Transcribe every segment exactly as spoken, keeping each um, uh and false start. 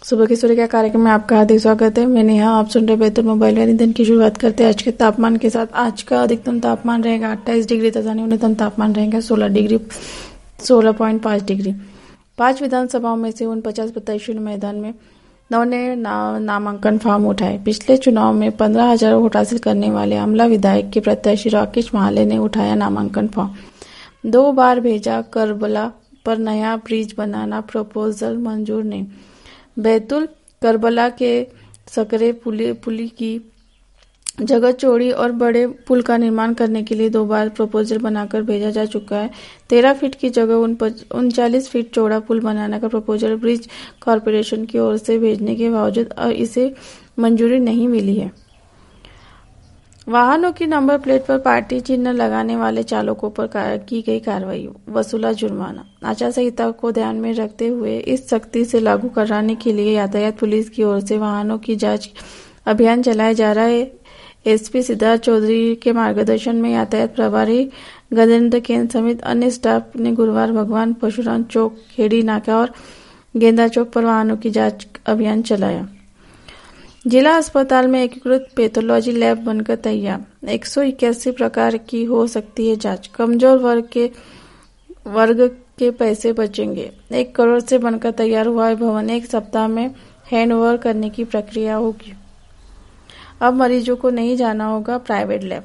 सुबह की सूर्य का कार्यक्रम में आपका हार्दिक स्वागत है। मैं नेहा, आप सुन रहे बैतूल मोबाइल वाली। दिन की शुरुआत करते हैं आज के तापमान के साथ। आज का अधिकतम तापमान रहेगा अट्ठाईस डिग्री तथा न्यूनतम तापमान रहेगा सोलह डिग्री सोलह पॉइंट पाँच डिग्री। पांच विधानसभाओं में से उन पचास प्रत्याशियों ने मैदान में नौ ने ना, नामांकन फॉर्म उठाए। पिछले चुनाव में पंद्रह हजार वोट हासिल करने वाले आमला विधायक के प्रत्याशी राकेश महाले ने उठाया नामांकन फॉर्म। दो बार भेजा करबला पर नया ब्रिज बनाना प्रपोजल मंजूर नहीं। बैतूल करबला के सकरे पुली, पुली की जगह चौड़ी और बड़े पुल का निर्माण करने के लिए दो बार प्रपोजल बनाकर भेजा जा चुका है। तेरह फीट की जगह उनचालीस फीट चौड़ा पुल बनाने का प्रपोजल ब्रिज कॉरपोरेशन की ओर से भेजने के बावजूद इसे मंजूरी नहीं मिली है। वाहनों की नंबर प्लेट पर पार्टी चिन्ह लगाने वाले चालकों पर की गई कार्रवाई, वसूला जुर्माना। आचार संहिता को ध्यान में रखते हुए इस सख्ती से लागू कराने के लिए यातायात पुलिस की ओर से वाहनों की जांच अभियान चलाया जा रहा है। एसपी सिद्धार्थ चौधरी के मार्गदर्शन में यातायात प्रभारी गजेंद्र केन समेत अन्य स्टाफ ने गुरुवार भगवान परशुराम चौक, खेड़ी नाका और गेंदा चौक पर वाहनों की जांच अभियान चलाया। जिला अस्पताल में एकीकृत पैथोलॉजी लैब बनकर तैयार। एक सौ इक्यासी प्रकार की हो सकती है जांच। कमजोर वर्ग के वर्ग के पैसे बचेंगे। एक करोड़ से बनकर तैयार हुआ है भवन। एक सप्ताह में हैंडओवर करने की प्रक्रिया होगी। अब मरीजों को नहीं जाना होगा प्राइवेट लैब।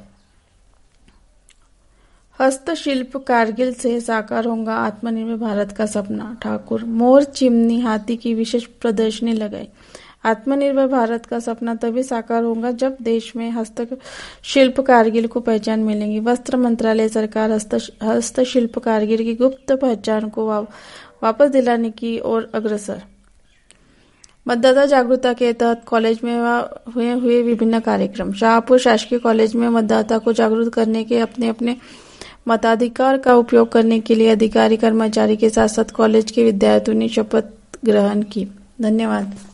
हस्तशिल्प कारगिल से साकार होगा आत्मनिर्भर भारत का सपना, ठाकुर। मोर, चिमनी, हाथी की विशेष प्रदर्शनी लगाई। आत्मनिर्भर भारत का सपना तभी साकार होगा जब देश में हस्तशिल्प कारगिल को पहचान मिलेगी। वस्त्र मंत्रालय सरकार हस्तशिल्प कारगिल की गुप्त पहचान को वा, वापस दिलाने की ओर अग्रसर। मतदाता जागरूकता के तहत कॉलेज में हुए हुए विभिन्न कार्यक्रम। शाहपुर शासकीय कॉलेज में मतदाता को जागरूक करने के अपने अपने मताधिकार का उपयोग करने के लिए अधिकारी कर्मचारी के साथ साथ कॉलेज के विद्यार्थियों ने शपथ ग्रहण की। धन्यवाद।